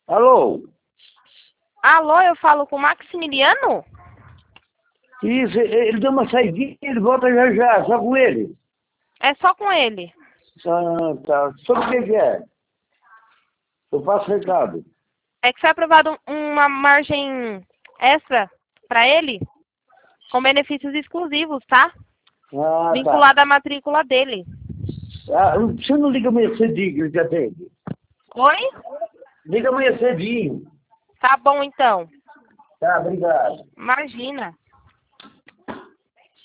Alô? Alô, eu falo com o Maximiliano? Isso, ele deu uma saidinha, ele volta já já, só com ele. É só com ele. Ah, tá. Sobre o que é? Eu passo recado. É que foi aprovado uma margem extra para ele, com benefícios exclusivos, tá? Ah, tá. Vinculado à matrícula dele. Ah, você não liga amanhã cedinho, que ele já tem. Oi? Liga amanhã cedinho. Tá bom, então. Tá, obrigado. Imagina.